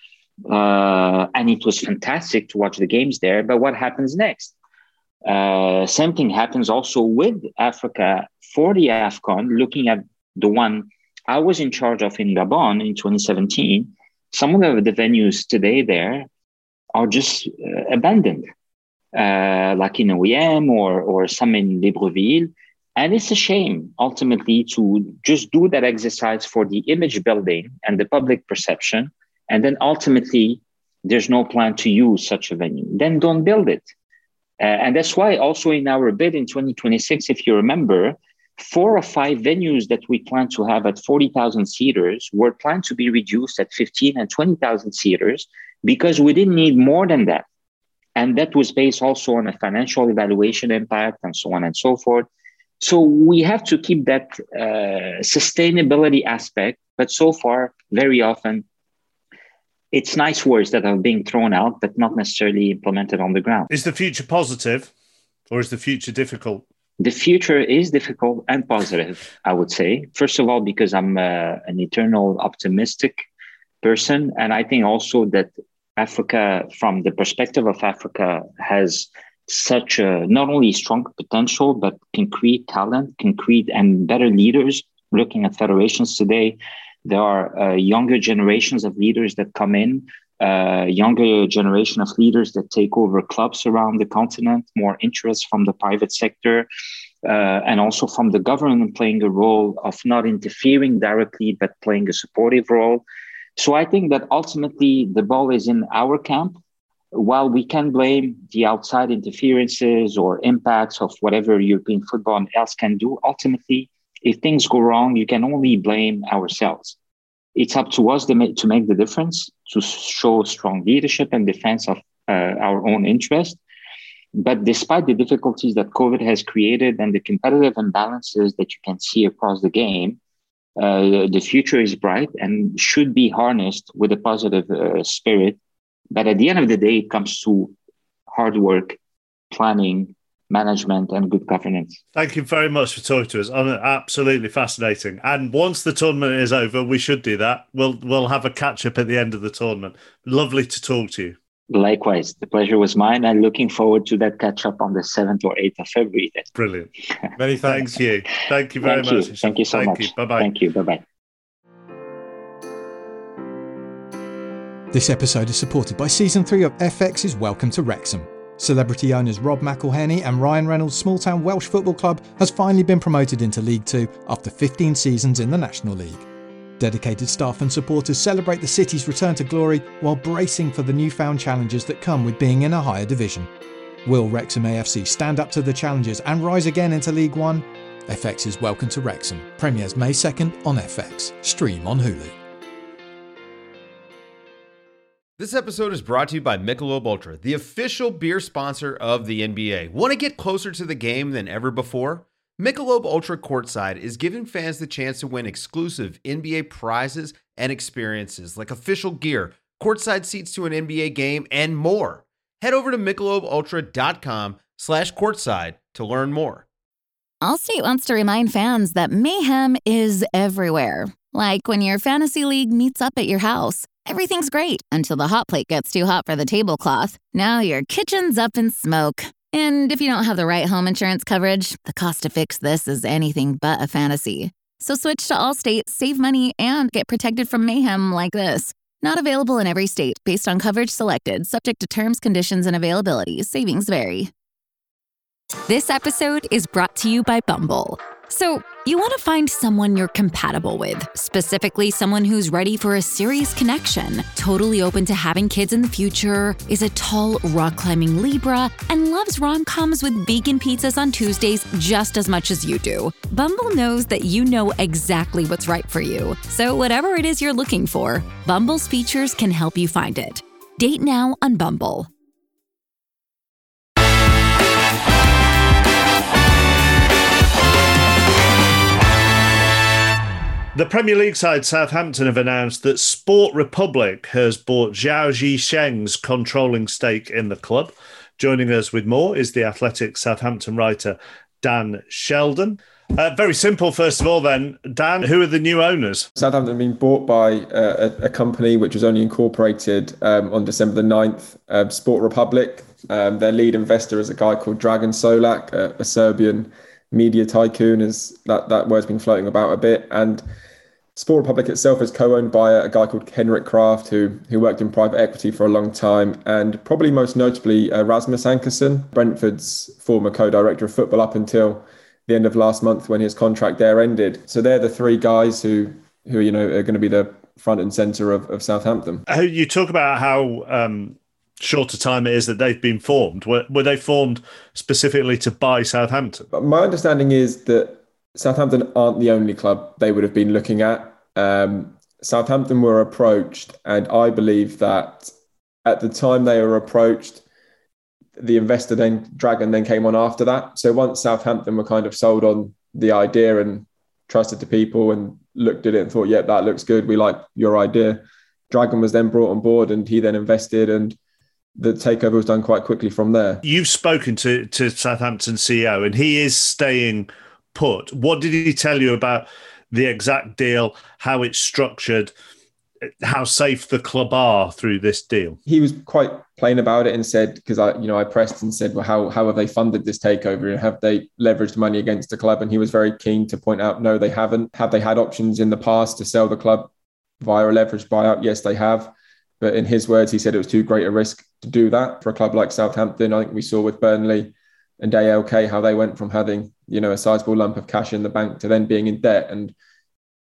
And it was fantastic to watch the games there. But what happens next? Same thing happens also with Africa for the AFCON. Looking at the one I was in charge of in Gabon in 2017, some of the venues today there are just abandoned, like in OEM or some in Libreville. And it's a shame, ultimately, to just do that exercise for the image building and the public perception. And then ultimately, there's no plan to use such a venue. Then don't build it. And that's why also in our bid in 2026, if you remember, 4 or 5 venues that we plan to have at 40,000 seaters were planned to be reduced at 15 and 20,000 seaters because we didn't need more than that. And that was based also on a financial evaluation impact and so on and so forth. So we have to keep that sustainability aspect, but so far, very often, it's nice words that are being thrown out, but not necessarily implemented on the ground. Is the future positive or is the future difficult? The future is difficult and positive, I would say. First of all, because I'm an eternal optimistic person. And I think also that Africa, from the perspective of Africa, has such a not only strong potential, but concrete talent, concrete and better leaders. Looking at federations today, there are younger generations of leaders that come in, younger generation of leaders that take over clubs around the continent, more interest from the private sector, and also from the government playing a role of not interfering directly, but playing a supportive role. So I think that ultimately the ball is in our camp. While we can blame the outside interferences or impacts of whatever European football else can do, ultimately, if things go wrong, you can only blame ourselves. It's up to us to make the difference, to show strong leadership and defense of our own interest. But despite the difficulties that COVID has created and the competitive imbalances that you can see across the game, the future is bright and should be harnessed with a positive spirit. But at the end of the day, it comes to hard work, planning, management, and good governance. Thank you very much for talking to us. Absolutely fascinating. And once the tournament is over, we should do that. We'll have a catch up at the end of the tournament. Lovely to talk to you. Likewise, the pleasure was mine. I'm looking forward to that catch up on the 7th or 8th of February. Brilliant. Many thanks. Thank you. Thank you very much. Thank you so much. You. Bye-bye. Thank you. Bye-bye. This episode is supported by Season 3 of FX's Welcome to Wrexham. Celebrity owners Rob McElhenney and Ryan Reynolds' small-town Welsh football club has finally been promoted into League 2 after 15 seasons in the National League. Dedicated staff and supporters celebrate the city's return to glory while bracing for the newfound challenges that come with being in a higher division. Will Wrexham AFC stand up to the challenges and rise again into League 1? FX's Welcome to Wrexham premieres May 2nd on FX. Stream on Hulu. This episode is brought to you by Michelob Ultra, the official beer sponsor of the NBA. Want to get closer to the game than ever before? Michelob Ultra Courtside is giving fans the chance to win exclusive NBA prizes and experiences like official gear, courtside seats to an NBA game, and more. Head over to MichelobUltra.com/courtside to learn more. Allstate wants to remind fans that mayhem is everywhere. Like when your fantasy league meets up at your house. Everything's great until the hot plate gets too hot for the tablecloth. Now your kitchen's up in smoke. And if you don't have the right home insurance coverage, the cost to fix this is anything but a fantasy. So switch to Allstate, save money, and get protected from mayhem like this. Not available in every state based on coverage selected, subject to terms, conditions, and availability. Savings vary. This episode is brought to you by Bumble. So, you want to find someone you're compatible with, specifically someone who's ready for a serious connection, totally open to having kids in the future, is a tall, rock-climbing Libra, and loves rom-coms with vegan pizzas on Tuesdays just as much as you do. Bumble knows that you know exactly what's right for you. So whatever it is you're looking for, Bumble's features can help you find it. Date now on Bumble. The Premier League side Southampton have announced that Sport Republic has bought Zhao Zhisheng's controlling stake in the club. Joining us with more is the Athletic Southampton writer Dan Sheldon. Very simple, first of all then. Dan, who are the new owners? Southampton have been bought by a company which was only incorporated on December the 9th, Sport Republic. Their lead investor is a guy called Dragan Solak, a Serbian media tycoon, as that word's been floating about a bit. And Sport Republic itself is co-owned by a guy called Henrik Kraft, who worked in private equity for a long time, and probably most notably Rasmus Ankersen, Brentford's former co-director of football up until the end of last month when his contract there ended. So they're the three guys who are going to be the front and centre of Southampton. You talk about how short a time it is that they've been formed. Were they formed specifically to buy Southampton? My understanding is that Southampton aren't the only club they would have been looking at. Southampton were approached, and I believe that at the time they were approached, the investor Dragan then came on after that. So once Southampton were kind of sold on the idea and trusted the people and looked at it and thought, yep, that looks good, we like your idea, Dragan was then brought on board and he then invested, and the takeover was done quite quickly from there. You've spoken to Southampton CEO and he is staying put. What did he tell you about the exact deal, how it's structured, how safe the club are through this deal? He was quite plain about it and said, because I pressed and said, well, how have they funded this takeover? Have they leveraged money against the club? And he was very keen to point out, no, they haven't. Have they had options in the past to sell the club via a leveraged buyout? Yes, they have. But in his words, he said it was too great a risk to do that for a club like Southampton. I think we saw with Burnley and ALK how they went from having, a sizable lump of cash in the bank to then being in debt. And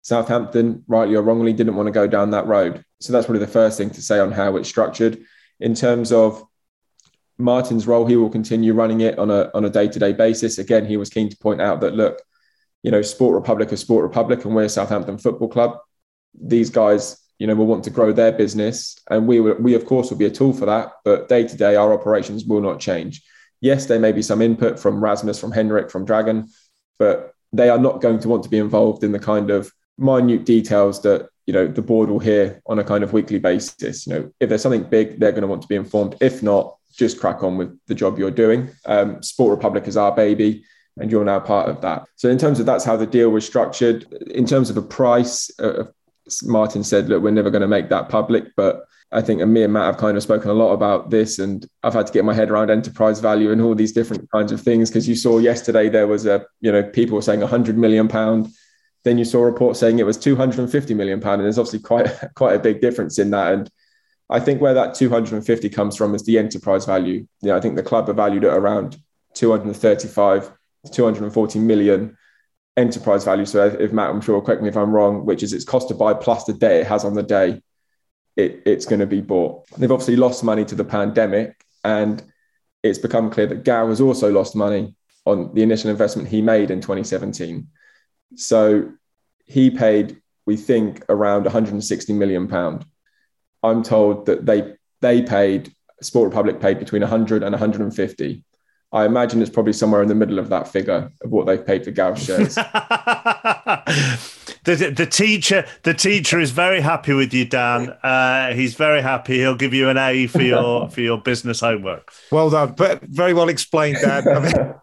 Southampton, rightly or wrongly, didn't want to go down that road. So that's probably the first thing to say on how it's structured. In terms of Martin's role, he will continue running it on a day-to-day basis. Again, he was keen to point out that, look, Sport Republic is Sport Republic and we're Southampton Football Club. These guys, will want to grow their business, and we of course will be a tool for that, but day-to-day our operations will not change. Yes, there may be some input from Rasmus, from Henrik, from Dragon, but they are not going to want to be involved in the kind of minute details that the board will hear on a kind of weekly basis. If there's something big, they're going to want to be informed. If not, just crack on with the job you're doing. Sport Republic is our baby, and you're now part of that. So in terms of that's how the deal was structured. In terms of a price, Martin said, look, we're never going to make that public, but I think me and Matt have kind of spoken a lot about this, and I've had to get my head around enterprise value and all these different kinds of things, because you saw yesterday there was people were saying £100 million. Then you saw a report saying it was £250 million, and there's obviously quite a big difference in that. And I think where that 250 comes from is the enterprise value. I think the club are valued at around 235 to 240 million enterprise value. So if Matt, I'm sure, correct me if I'm wrong, which is its cost to buy plus the debt it has on the day, it's going to be bought. They've obviously lost money to the pandemic, and it's become clear that Gow has also lost money on the initial investment he made in 2017. So he paid, we think, around £160 million. I'm told that they paid, Sport Republic paid between 100 and 150. I imagine it's probably somewhere in the middle of that figure of what they've paid for Gauss shares. The teacher is very happy with you, Dan. He's very happy. He'll give you an A for your business homework. Well done, but very well explained, Dan.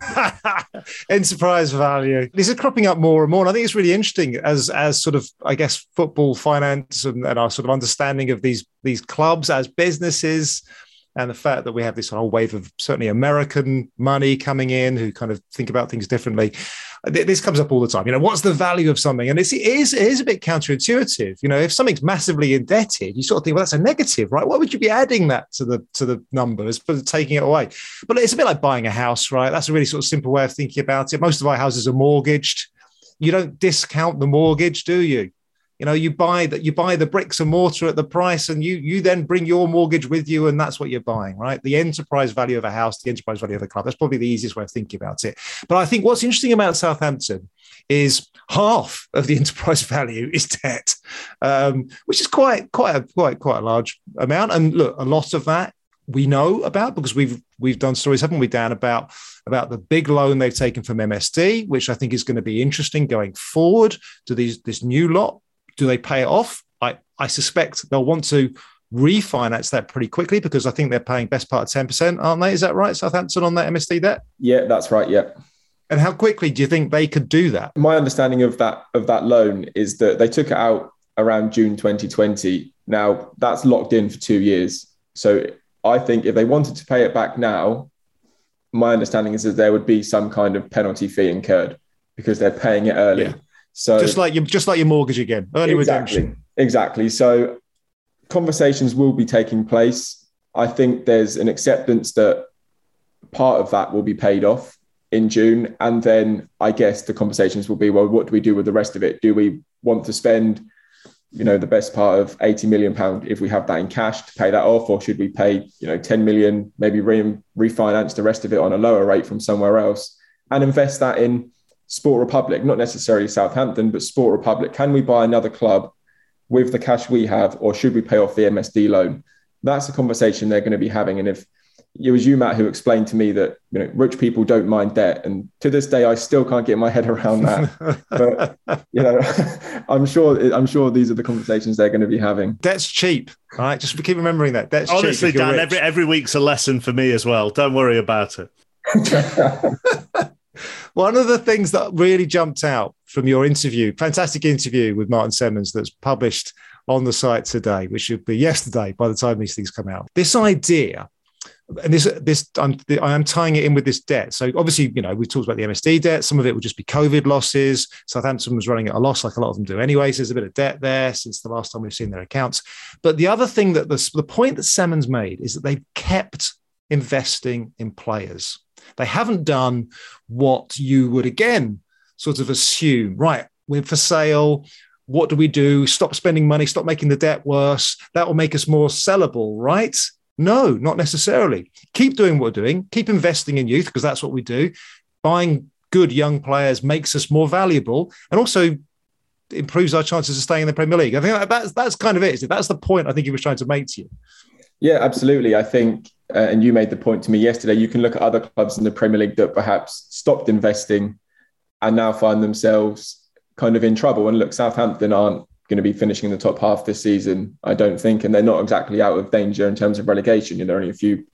Enterprise value. These are cropping up more and more. And I think it's really interesting as sort of, I guess, football finance and our sort of understanding of these clubs as businesses. And the fact that we have this whole wave of certainly American money coming in who kind of think about things differently. This comes up all the time. What's the value of something? And it is a bit counterintuitive. If something's massively indebted, you sort of think, well, that's a negative, right? Why would you be adding that to the number as opposed to taking it away? But it's a bit like buying a house, right? That's a really sort of simple way of thinking about it. Most of our houses are mortgaged. You don't discount the mortgage, do you? You buy the bricks and mortar at the price, and you then bring your mortgage with you, and that's what you're buying, right? The enterprise value of a house, the enterprise value of a club. That's probably the easiest way of thinking about it. But I think what's interesting about Southampton is half of the enterprise value is debt, which is quite a large amount. And look, a lot of that we know about because we've done stories, haven't we, Dan, about the big loan they've taken from MSD, which I think is going to be interesting going forward to this new lot. Do they pay it off? I suspect they'll want to refinance that pretty quickly because I think they're paying best part of 10%, aren't they? Is that right, Southampton, on that MSD debt? Yeah, that's right, yeah. And how quickly do you think they could do that? My understanding of that loan is that they took it out around June 2020. Now, that's locked in for 2 years. So I think if they wanted to pay it back now, my understanding is that there would be some kind of penalty fee incurred because they're paying it early. Yeah. So just like your mortgage again, early redemption. Exactly. So conversations will be taking place. I think there's an acceptance that part of that will be paid off in June. And then I guess the conversations will be, well, what do we do with the rest of it? Do we want to spend, the best part of £80 million if we have that in cash to pay that off? Or should we pay, 10 million, maybe refinance the rest of it on a lower rate from somewhere else and invest that in Sport Republic, not necessarily Southampton, but Sport Republic? Can we buy another club with the cash we have, or should we pay off the MSD loan? That's a conversation they're going to be having. And if it was you, Matt, who explained to me that rich people don't mind debt, and to this day I still can't get my head around that. But I'm sure these are the conversations they're going to be having. Debt's cheap, all right? Just keep remembering that. Debt's honestly, cheap. Dan, every week's a lesson for me as well. Don't worry about it. One of the things that really jumped out from your interview, fantastic interview with Martin Semmens that's published on the site today, which should be yesterday by the time these things come out. This idea, and I am tying it in with this debt. So obviously, we talked about the MSD debt. Some of it would just be COVID losses. Southampton was running at a loss like a lot of them do anyway. So there's a bit of debt there since the last time we've seen their accounts. But the other thing that the point that Semmens made is that they've kept investing in players. They haven't done what you would, again, sort of assume, right, we're for sale, what do we do? Stop spending money, stop making the debt worse. That will make us more sellable, right? No, not necessarily. Keep doing what we're doing. Keep investing in youth, because that's what we do. Buying good young players makes us more valuable and also improves our chances of staying in the Premier League. I think that's kind of it. That's the point I think he was trying to make to you. Yeah, absolutely. I think, and you made the point to me yesterday, you can look at other clubs in the Premier League that perhaps stopped investing and now find themselves kind of in trouble. And look, Southampton aren't going to be finishing in the top half this season, I don't think, and they're not exactly out of danger in terms of relegation. They're only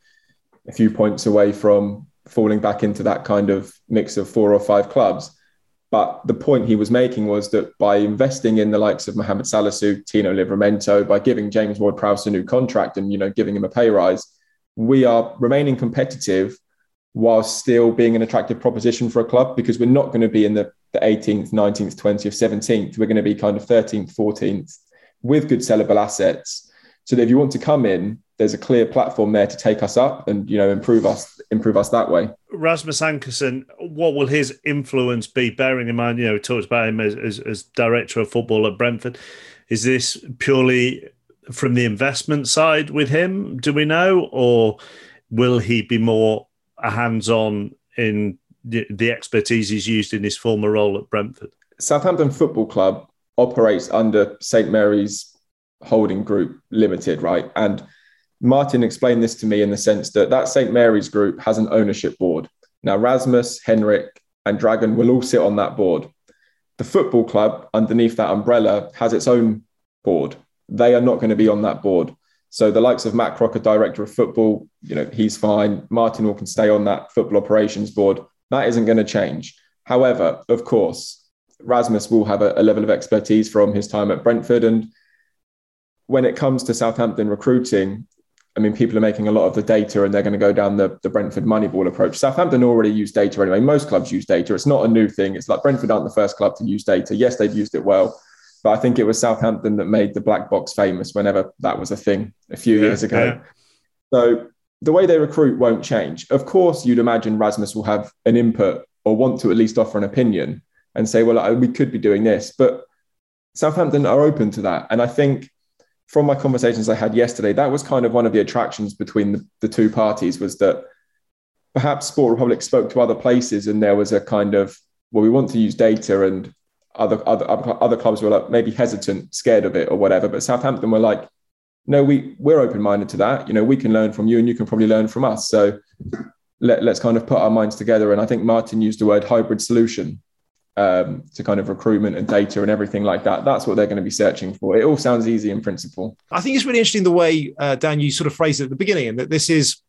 a few points away from falling back into that kind of mix of 4 or 5 clubs. But the point he was making was that by investing in the likes of Mohamed Salisu, Tino Livramento, by giving James Ward-Prowse a new contract and, giving him a pay rise, we are remaining competitive while still being an attractive proposition for a club, because we're not going to be in the 18th, 19th, 20th, 17th. We're going to be kind of 13th, 14th with good sellable assets. So that if you want to come in, there's a clear platform there to take us up and, improve us that way. Rasmus Ankersen, what will his influence be, bearing in mind, we talked about him as director of football at Brentford? Is this purely from the investment side with him, do we know? Or will he be more hands-on in the expertise he's used in his former role at Brentford? Southampton Football Club operates under St Mary's Holding Group Limited, right? And Martin explained this to me in the sense that St Mary's Group has an ownership board. Now, Rasmus, Henrik and Dragan will all sit on that board. The football club underneath that umbrella has its own board. They are not going to be on that board. So the likes of Matt Crocker, director of football, he's fine. Martin Orr can stay on that football operations board. That isn't going to change. However, of course, Rasmus will have a level of expertise from his time at Brentford. And when it comes to Southampton recruiting, people are making a lot of the data and they're going to go down the Brentford Moneyball approach. Southampton already use data anyway. Most clubs use data. It's not a new thing. It's like Brentford aren't the first club to use data. Yes, they've used it well, but I think it was Southampton that made the black box famous whenever that was a thing a few years ago. Yeah. So the way they recruit won't change. Of course, you'd imagine Rasmus will have an input or want to at least offer an opinion and say, well, we could be doing this. But Southampton are open to that. And I think from my conversations I had yesterday, that was kind of one of the attractions between the two parties, was that perhaps Sport Republic spoke to other places and there was a kind of, well, we want to use data, and other clubs were like maybe hesitant, scared of it or whatever. But Southampton were like, no, we're open-minded to that. We can learn from you and you can probably learn from us. So let's kind of put our minds together. And I think Martin used the word hybrid solution to kind of recruitment and data and everything like that. That's what they're going to be searching for. It all sounds easy in principle. I think it's really interesting the way, Dan, you sort of phrased it at the beginning, and that this is,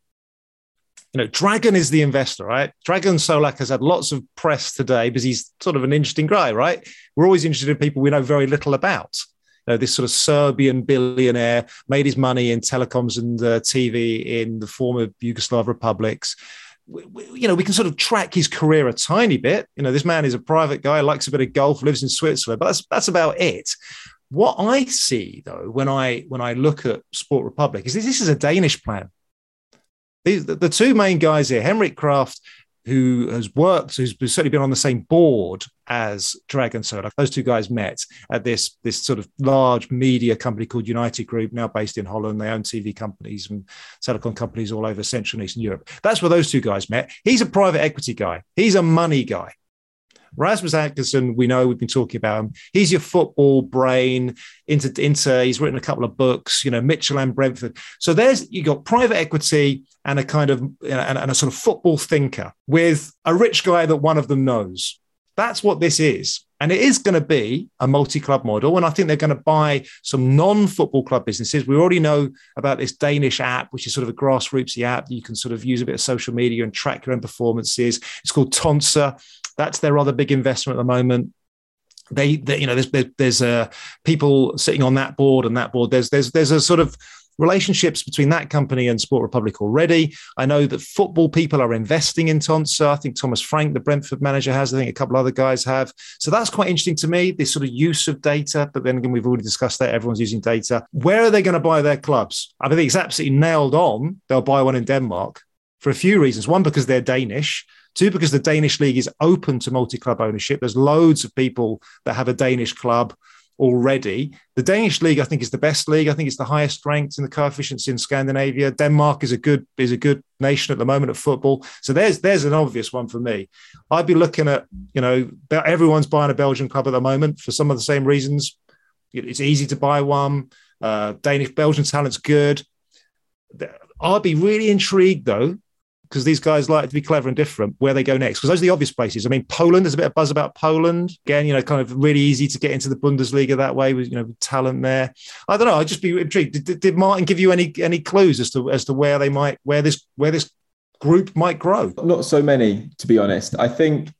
Dragan is the investor, right? Dragan Solak has had lots of press today because he's sort of an interesting guy, right? We're always interested in people we know very little about. This sort of Serbian billionaire made his money in telecoms and TV in the former Yugoslav republics. We can sort of track his career a tiny bit. This man is a private guy, likes a bit of golf, lives in Switzerland, but that's about it. What I see, though, when I look at Sport Republic, is this is a Danish plan. The two main guys here, Henrik Kraft, who's certainly been on the same board as Dragan Solak. Those two guys met at this sort of large media company called United Group, now based in Holland. They own TV companies and telecom companies all over Central and Eastern Europe. That's where those two guys met. He's a private equity guy. He's a money guy. Rasmus Ankersen, we know, we've been talking about him. He's your football brain. He's written a couple of books, Mitchell and Brentford. So you got private equity and a kind of and a sort of football thinker with a rich guy that one of them knows. That's what this is. And it is going to be a multi-club model. And I think they're going to buy some non-football club businesses. We already know about this Danish app, which is sort of a grassrootsy app. You can sort of use a bit of social media and track your own performances. It's called Tonsa. That's their other big investment at the moment. There's people sitting on that board and that board. There's a sort of relationships between that company and Sport Republic already. I know that football people are investing in Tonsa. I think Thomas Frank, the Brentford manager, has. I think a couple other guys have. So that's quite interesting to me, this sort of use of data. But then again, we've already discussed that. Everyone's using data. Where are they going to buy their clubs? I think it's absolutely nailed on. They'll buy one in Denmark for a few reasons. One, because they're Danish. Two, because the Danish league is open to multi-club ownership. There's loads of people that have a Danish club already. The Danish league, I think, is the best league. I think it's the highest ranked in the coefficients in Scandinavia. Denmark is a good nation at the moment at football. So there's an obvious one for me. I'd be looking at, everyone's buying a Belgian club at the moment for some of the same reasons. It's easy to buy one. Belgian talent's good. I'd be really intrigued though, because these guys like to be clever and different, where they go next. Because those are the obvious places. I mean, Poland, there's a bit of buzz about Poland. Again, kind of really easy to get into the Bundesliga that way with, with talent there. I don't know. I'd just be intrigued. Did Martin give you any clues as to where they might, where this group might grow? Not so many, to be honest. I think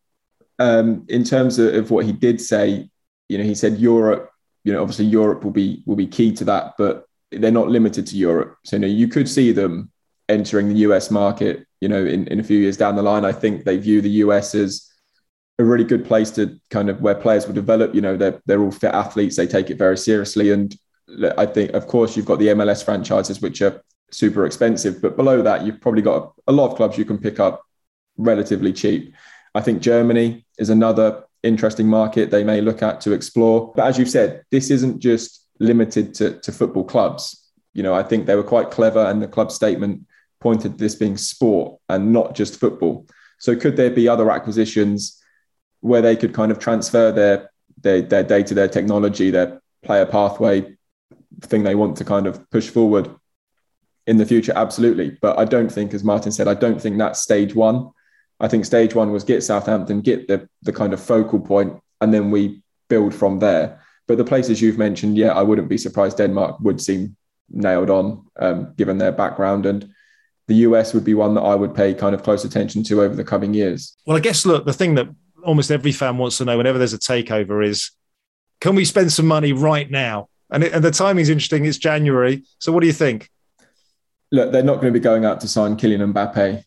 in terms of what he did say, he said Europe, obviously Europe will be key to that, but they're not limited to Europe. So, you could see them entering the US market, in a few years down the line. I think they view the US as a really good place to kind of where players will develop. They're all fit athletes. They take it very seriously. And I think, of course, you've got the MLS franchises, which are super expensive. But below that, you've probably got a lot of clubs you can pick up relatively cheap. I think Germany is another interesting market they may look at to explore. But as you've said, this isn't just limited to football clubs. I think they were quite clever, and the club statement pointed to this being sport and not just football. So could there be other acquisitions where they could kind of transfer their data, their technology, their player pathway thing they want to kind of push forward in the future? Absolutely. But I don't think, as Martin said, I don't think that's stage one. I think stage one was get Southampton, get the kind of focal point, and then we build from there. But the places you've mentioned, I wouldn't be surprised Denmark would seem nailed on, given their background. And the US would be one that I would pay kind of close attention to over the coming years. Well, I guess, look, the thing that almost every fan wants to know whenever there's a takeover is, can we spend some money right now? And the timing's interesting. It's January. So what do you think? Look, they're not going to be going out to sign Kylian Mbappe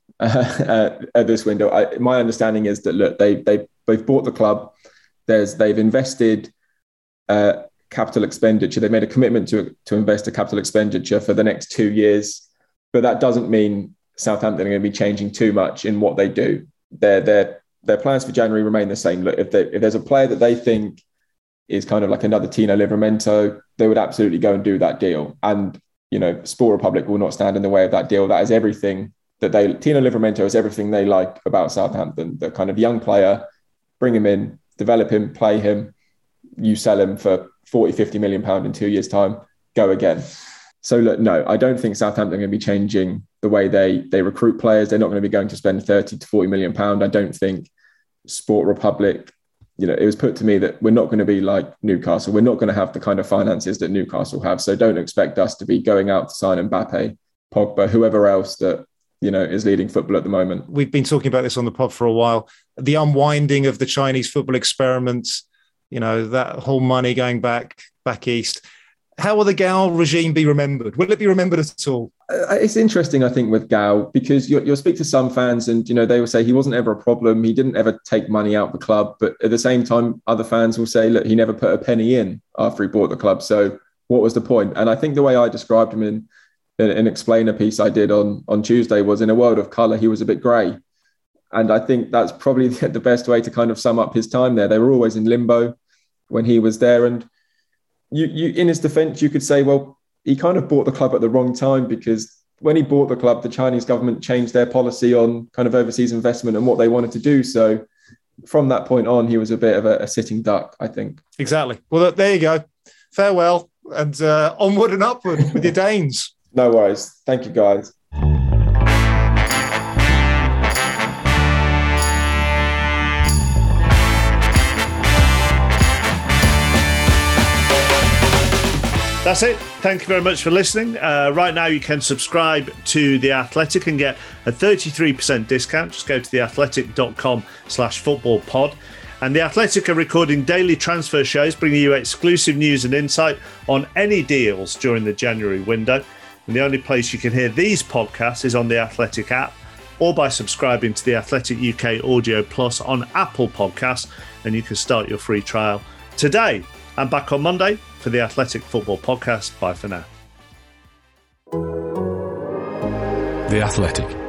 at this window. My understanding is that, look, they've bought the club. They've invested capital expenditure. They made a commitment to invest a capital expenditure for the next 2 years. But that doesn't mean Southampton are going to be changing too much in what they do. Their plans for January remain the same. Look, if there's a player that they think is kind of like another Tino Livramento, they would absolutely go and do that deal. And, Sport Republic will not stand in the way of that deal. That is everything Tino Livramento is everything they like about Southampton. The kind of young player, bring him in, develop him, play him, you sell him for 40, 50 million pound in 2 years' time, go again. So look, no, I don't think Southampton are going to be changing the way they recruit players. They're not going to be going to spend 30 to 40 million pound. I don't think Sport Republic, it was put to me that we're not going to be like Newcastle. We're not going to have the kind of finances that Newcastle have. So don't expect us to be going out to sign Mbappe, Pogba, whoever else that, is leading football at the moment. We've been talking about this on the pod for a while. The unwinding of the Chinese football experiments, that whole money going back east. How will the Gao regime be remembered? Will it be remembered at all? It's interesting, I think, with Gao, because you'll speak to some fans and, they will say he wasn't ever a problem. He didn't ever take money out of the club. But at the same time, other fans will say, look, he never put a penny in after he bought the club. So what was the point? And I think the way I described him in an explainer piece I did on Tuesday was, in a world of colour, he was a bit grey. And I think that's probably the best way to kind of sum up his time there. They were always in limbo when he was there. And you in his defence, you could say, well, he kind of bought the club at the wrong time, because when he bought the club, the Chinese government changed their policy on kind of overseas investment and what they wanted to do. So from that point on, he was a bit of a sitting duck, I think. Exactly. Well, there you go. Farewell, and onward and upward with your Danes. No worries. Thank you, guys. That's it. Thank you very much for listening. Right now, you can subscribe to The Athletic and get a 33% discount. Just go to theathletic.com/footballpod. And The Athletic are recording daily transfer shows, bringing you exclusive news and insight on any deals during the January window. And the only place you can hear these podcasts is on the Athletic app, or by subscribing to The Athletic UK Audio Plus on Apple Podcasts. And you can start your free trial today. I'm back on Monday for the Athletic Football Podcast. Bye for now. The Athletic.